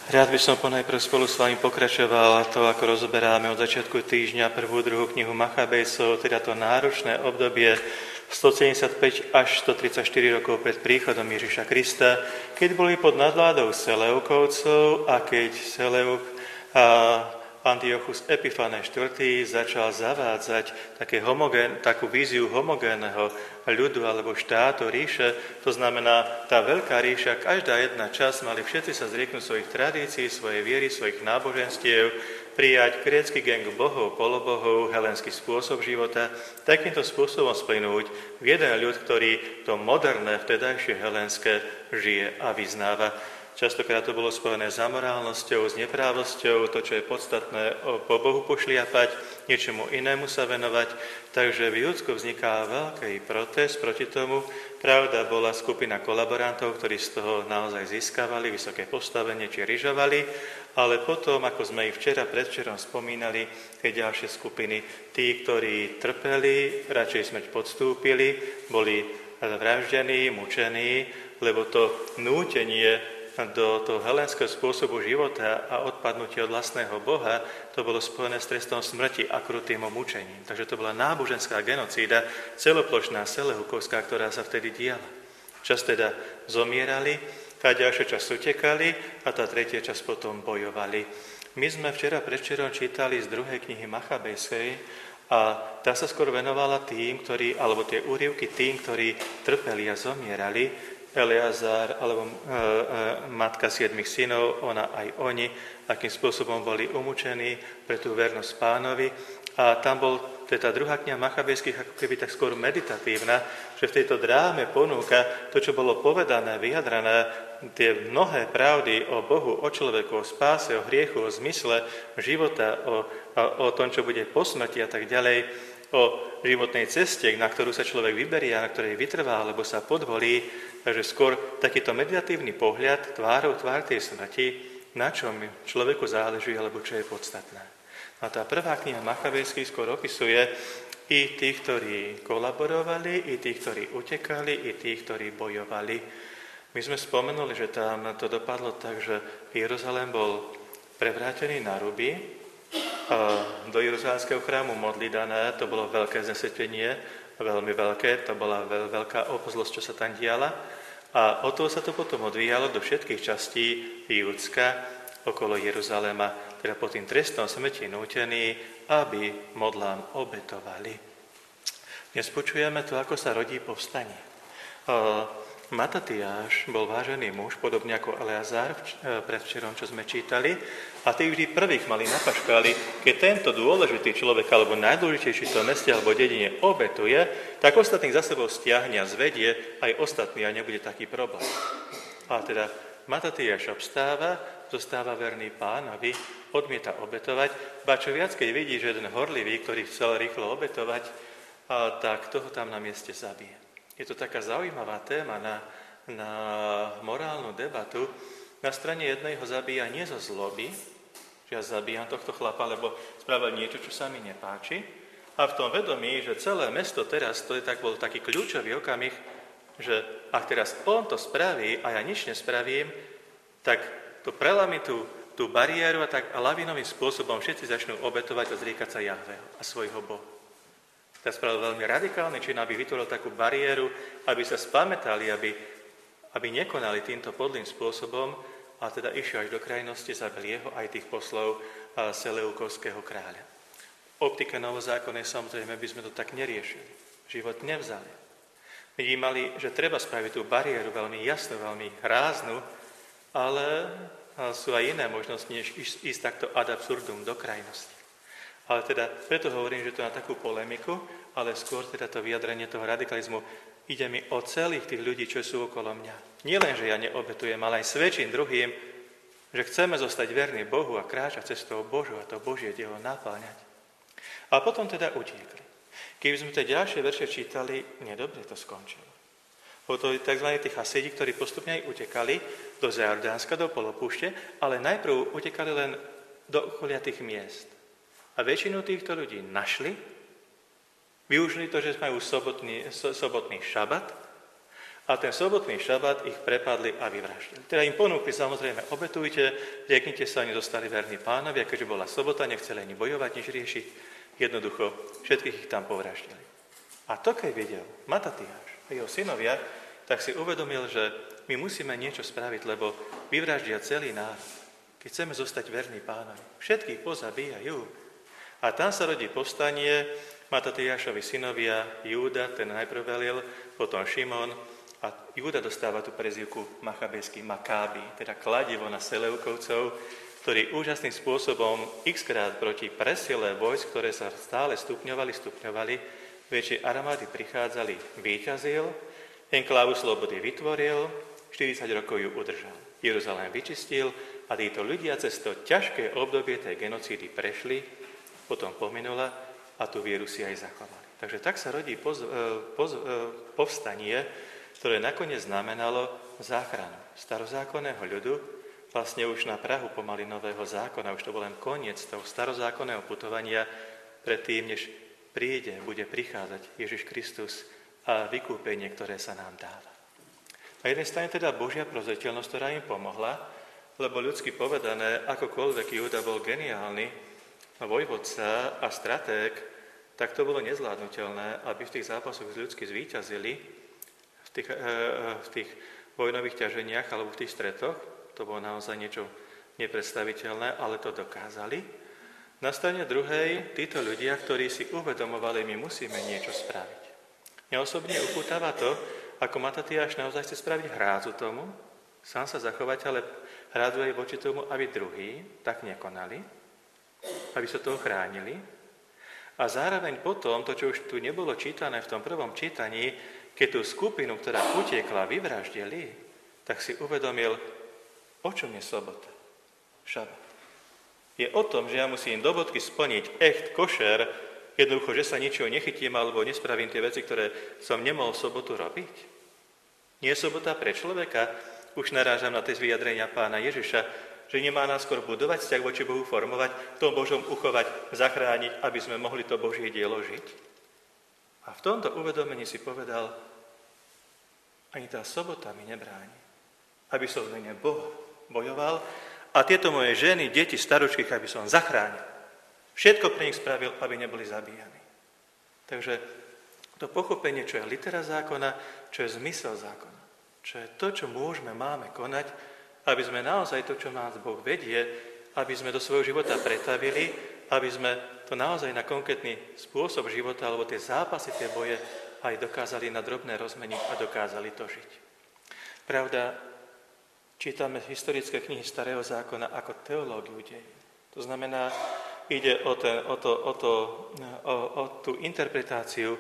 Rád by som ponajprv spolu s vami pokračoval to, ako rozoberáme od začiatku týždňa prvú, druhú knihu Machabejcov, teda to náročné obdobie 175 až 134 rokov pred príchodom Ježiša Krista, keď boli pod nadvládou Seleukovcov a keď Antiochus Epiphanes IV. Začal zavádzať takú víziu homogénneho ľudu alebo štátu, ríše. To znamená, tá veľká ríša, každá jedna časť, mali všetci sa zrieknúť svojich tradícií, svojej viery, svojich náboženstiev, prijať grécky gang bohov, polobohov, helenský spôsob života, takýmto spôsobom splynúť v jeden ľud, ktorý to moderné, vtedajšie helenské žije a vyznáva. Častokrát to bolo spojené s amorálnosťou, s neprávosťou, to, čo je podstatné, po Bohu pošliapať, niečomu inému sa venovať. Takže v Júdsku vzniká veľký protest proti tomu. Pravda, bola skupina kolaborantov, ktorí z toho naozaj získavali vysoké postavenie či ryžovali, ale potom, ako sme ich predvčerom spomínali, tie ďalšie skupiny, tí, ktorí trpeli, radšej smrť podstúpili, boli vraždení, mučení, lebo to nútenie do toho helenského spôsobu života a odpadnutie od vlastného Boha, to bolo spojené s trestom smrti a krutým mučením. Takže to bola náboženská genocída, celoplošná, seleukovská, ktorá sa vtedy diala. Čas teda zomierali, tá ďalšia časť utekali a tá tretia časť potom bojovali. My sme predvčerom čítali z druhej knihy Machabejskej a tá sa skôr venovala tým, alebo tie úryvky tým, ktorí trpeli a zomierali, Eleazar, alebo matka 7 synov, ona aj oni, akým spôsobom boli umúčení pre tú vernosť Pánovi. A tam to je tá druhá kniha Machabejských, ako keby tak skôr meditatívna, že v tejto dráme ponúka to, čo bolo povedané, vyjadrané, tie mnohé pravdy o Bohu, o človeku, o spáse, o hriechu, o zmysle života, o tom, čo bude po smrti a tak ďalej, o životnej ceste, na ktorú sa človek vyberie a na ktorej vytrvá, alebo sa podvolí. Takže skôr takýto meditatívny pohľad tvárou tvár tej smrti, na čom človeku záleží, alebo čo je podstatné. A tá prvá kniha Machabejských skôr opisuje i tých, ktorí kolaborovali, i tých, ktorí utekali, i tých, ktorí bojovali. My sme spomenuli, že tam to dopadlo tak, že Jeruzalém bol prevrátený na ruby, do Jeruzalemského chrámu modli dané, to bolo veľké znesvetenie, veľmi veľké, to bola veľká obzlosť, čo sa tam diala. A od toho sa to potom odvíjalo do všetkých častí Júdska okolo Jeruzalema, teda pod tým trestom smrti nútení, aby modlám obetovali. Dnes počujeme to, ako sa rodí povstanie. Matatiáš bol vážený muž, podobne ako Eleazar predvčerom, čo sme čítali, a tí vždy prvých mali na paškáli, keď tento dôležitý človek, alebo najdôležitejší v tom meste alebo dedine obetuje, tak ostatných za sebou stiahne a zvedie aj ostatní a nebude taký problém. A teda Matatiáš obstáva, zostáva verný Pánovi, odmieta obetovať, ba čo viac, keď vidí, že jeden horlivý, ktorý chcel rýchlo obetovať, tak toho tam na mieste zabije. Je to taká zaujímavá téma na morálnu debatu. Na strane jednej ho zabíja nie zo zloby, že ja zabíjam tohto chlapa, lebo spravil niečo, čo sa mi nepáči. A v tom vedomí, že celé mesto teraz, bol taký kľúčový okamih, že ak teraz on to spraví a ja nič nespravím, tak to prelamí tú bariéru a tak lavinovým spôsobom všetci začnú obetovať a zriekať sa Jahveho a svojho Boha. Tak spravil veľmi radikálny čin, aby vytvoril takú bariéru, aby sa spamätali, aby nekonali týmto podlým spôsobom a teda išiel až do krajnosti, zabil jeho aj tých poslov Seleukovského kráľa. V optike novozákonnej samozrejme by sme to tak neriešili. Život nevzali. Vnímali, že treba spraviť tú bariéru veľmi jasnú, veľmi ráznu, ale sú aj iné možnosti, než ísť takto ad absurdum do krajnosti. Ale teda, preto hovorím, že to na takú polemiku, ale skôr teda to vyjadrenie toho radikalizmu, ide mi o celých tých ľudí, čo sú okolo mňa. Nie len, že ja neobetujem, ale aj svedčím druhým, že chceme zostať verní Bohu a kráčať cestou Božu a to Božie dielo napáľať. A potom teda utiekli. Keby sme tie ďalšie verše čítali, nedobre to skončilo. Boli to tzv. Tí Hasidi, ktorí postupne aj utekali do Jordánska, do polopúšte, ale najprv utekali len do okolia tých miest. A väčšinu týchto ľudí našli, využili to, že majú sobotný šabat A ten sobotný šabat ich prepadli a vyvraždili. Teda im ponúkli, samozrejme, obetujte, rieknite sa, oni zostali verní Pánovi, a keďže bola sobota, nechceli ani bojovať, nič riešiť, jednoducho všetkých ich tam povraždili. A to, keď videl Matatiáš a jeho synovia, tak si uvedomil, že my musíme niečo spraviť, lebo vyvraždia celý národ. Keď chceme zostať verní Pánovi, všetkých pozabíjajú. A tam sa rodí povstanie, Matatiášovi synovia, Júda, ten najprv velil, potom Šimon, a Júda dostáva tú prezývku machabejský Makáby, teda kladivo na Seleukovcov, ktorí úžasným spôsobom x-krát proti presile vojsk, ktoré sa stále stupňovali, väčšie armády prichádzali, víťazil, enklávu slobody vytvoril, 40 rokov ju udržal. Jeruzalém vyčistil a títo ľudia cez to ťažké obdobie tej genocídy prešli, potom pominula a tú vieru si aj zachovali. Takže tak sa rodí povstanie, ktoré nakoniec znamenalo záchranu starozákonného ľudu, vlastne už na prahu pomaly nového zákona, už to bol len koniec toho starozákonného putovania predtým, než bude prichádzať Ježiš Kristus a vykúpenie, ktoré sa nám dáva. Na jednej strane teda Božia prozreteľnosť, ktorá im pomohla, lebo ľudsky povedané, akokoľvek Júda bol geniálny vojvodca a stratég, tak to bolo nezvládnutelné, aby v tých zápasoch ľudsky zvíťazili, v tých vojnových ťaženiach alebo v tých stretoch. To bolo naozaj niečo nepredstaviteľné, ale to dokázali. Na strane druhej, títo ľudia, ktorí si uvedomovali, my musíme niečo spraviť. Mňa osobne upútava to, ako Matatiáš naozaj chce spraviť hrádzu tomu, sám sa zachovať, ale hrádzu aj voči tomu, aby druhí tak nekonali, aby sa toho chránili. A zároveň potom, to, čo už tu nebolo čítané v tom prvom čítaní, keď tú skupinu, ktorá utiekla, vyvraždili, tak si uvedomil, o čom je sobota, šabat. Je o tom, že ja musím do bodky splniť echt košer, jednoducho, že sa ničoho nechytím alebo nespravím tie veci, ktoré som nemohol v sobotu robiť. Nie je sobota pre človeka, už narážam na tie vyjadrenia Pána Ježiša, že nemá nás skôr budovať, vzťah voči Bohu formovať, v tom Božom uchovať, zachrániť, aby sme mohli to Božie dielo žiť. A v tomto uvedomení si povedal, ani tá sobota mi nebráni, aby som v mene Boha bojoval a tieto moje ženy, deti, staručky, aby som zachránil. Všetko pre nich spravil, aby neboli zabíjani. Takže to pochopenie, čo je litera zákona, čo je zmysel zákona, čo je to, čo máme konať, aby sme naozaj to, čo nás Boh vedie, aby sme do svojho života pretavili, aby sme to naozaj na konkrétny spôsob života, alebo tie zápasy, tie boje aj dokázali na drobné rozmeniť a dokázali to žiť. Pravda, čítame historické knihy Starého zákona ako teológiu dejín. To znamená, ide o tú interpretáciu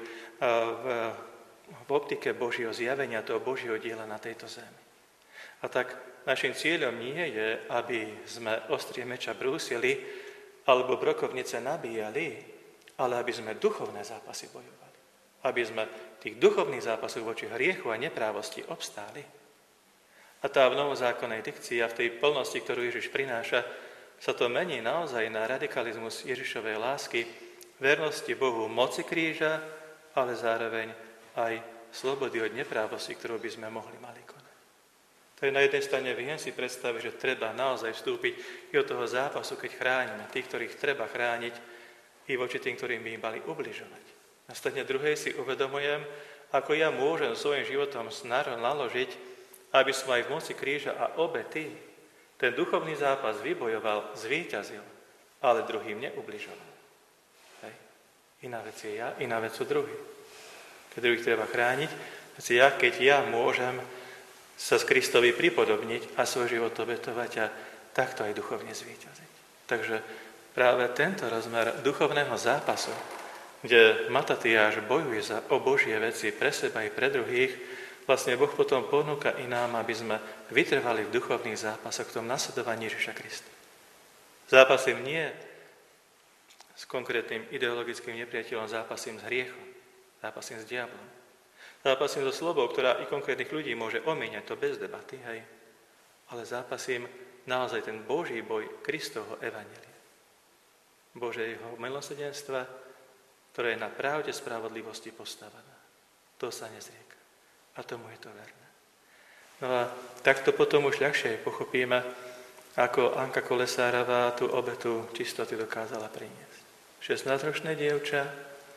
v optike Božieho zjavenia, toho Božieho diela na tejto zemi. A tak našim cieľom nie je, aby sme ostrie meča brúsili, alebo brokovnice nabíjali, ale aby sme duchovné zápasy bojovali. Aby sme v tých duchovných zápasoch voči hriechu a neprávosti obstáli. A tá v novozákonnej dikcii a v tej plnosti, ktorú Ježiš prináša, sa to mení naozaj na radikalizmus Ježišovej lásky, vernosti Bohu, moci kríža, ale zároveň aj slobody od neprávosti, ktorú by sme mohli mali konať. To je na jednej strane, viem si predstaviť, že treba naozaj vstúpiť i od toho zápasu, keď chránime tých, ktorých treba chrániť, i voči tým, ktorým by im mali ubližovať. Na strane druhej si uvedomujem, ako ja môžem svojim životom naložiť, aby som aj v moci kríža a obety ten duchovný zápas vybojoval, zvíťazil, ale druhým neubližoval. Hej. Iná vec je ja, iná vec sú druhí. Keď druhých treba chrániť, keď ja môžem sa s Kristovi pripodobniť a svoj život obetovať a takto aj duchovne zvíťaziť. Takže práve tento rozmer duchovného zápasu, kde Matatiáš bojuje o Božie veci pre seba i pre druhých, vlastne Boh potom ponúka i nám, aby sme vytrvali v duchovných zápasoch, v tom nasledovaní Ježiša Krista. Zápasím nie s konkrétnym ideologickým nepriateľom, zápasím s hriechom, zápasím s diablom. Zápasím so slobou, ktorá i konkrétnych ľudí môže omíňať, to bez debaty, hej. Ale zápasím naozaj ten Boží boj Kristovho evanjelia. Božieho milosrdenstva, ktoré je na pravde spravodlivosti postavené. To sa nezrieka. A tomu je to verné. No a takto potom už ľahšie pochopíme, ako Anka Kolesárová tú obetu čistoty dokázala priniesť. 16-ročné dievča.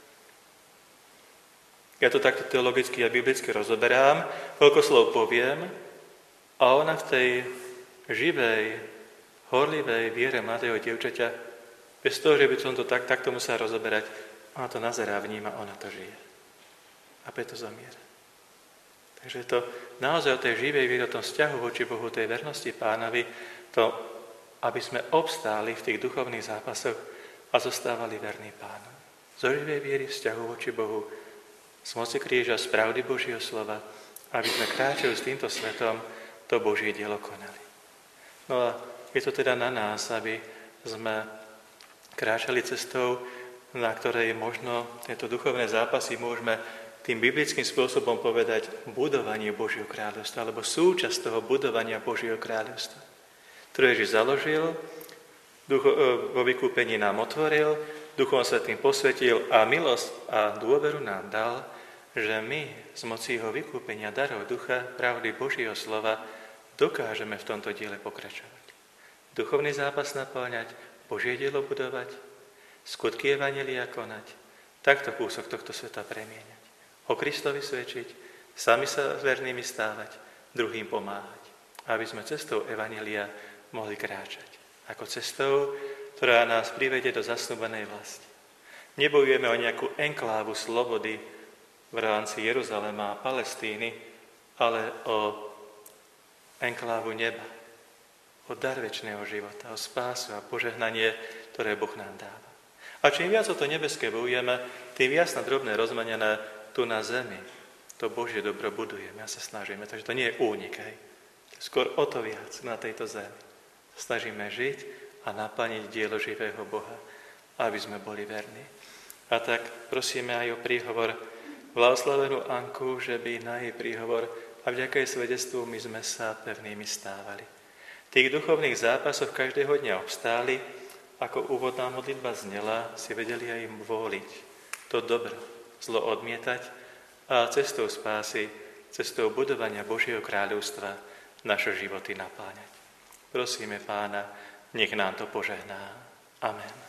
Ja to takto teologicky a biblicky rozoberám, koľko slov poviem, a ona v tej živej, horlivej viere mladého dievčaťa, bez toho, že by som to takto musel rozoberať, ona to nazerá, vníma, ona to žije. A preto zomiera. Takže to naozaj o tej živej viere, o tom vzťahu voči Bohu, tej vernosti Pánovi, to, aby sme obstáli v tých duchovných zápasoch a zostávali verní Pánu. Zo živej viery vzťahu voči Bohu, z moci kríža, z pravdy Božieho slova, aby sme kráčali s týmto svetom, to Božie dielo konali. No a je to teda na nás, aby sme kráčali cestou, na ktorej možno tieto duchovné zápasy môžeme tým biblickým spôsobom povedať budovanie Božieho kráľovstva, alebo súčasť toho budovania Božieho kráľovstva, ktoré Ježiš založil, vo vykúpení nám otvoril, Duchom Svätým posvetil a milosť a dôveru nám dal, že my z moci jeho vykúpenia darov ducha, pravdy Božieho slova dokážeme v tomto diele pokračovať. Duchovný zápas naplňať, Božie dielo budovať, skutky evanjelia konať, takto kúsok tohto sveta premieňať. O Kristovi svedčiť, sami sa vernými stávať, druhým pomáhať, aby sme cestou evanjelia mohli kráčať. Ako cestou, ktorá nás privedie do zasľúbenej vlasti. Nebojujeme o nejakú enklávu slobody v rámci Jeruzalema a Palestíny, ale o enklávu neba, o dar večného života, o spásu a požehnanie, ktoré Boh nám dáva. A čím viac o to nebeské bojujeme, tým viac na drobné rozmanené tu na zemi to Božie dobro budujeme a sa snažíme. Takže to nie je únik, hej. Skôr o to viac na tejto zemi. Snažíme žiť a naplniť dielo živého Boha, aby sme boli verní. A tak prosíme aj o príhovor blahoslavenú Anku, že by na jej príhovor a vďaka jej svedectvu my sme sa pevnými stávali. V tých duchovných zápasoch každého dňa obstáli, ako úvodná modlitba znela, si vedeli aj im voliť to dobro, zlo odmietať a cestou spásy, cestou budovania Božieho kráľovstva naše životy napáňať. Prosíme Pána, nech nám to požehná. Amen.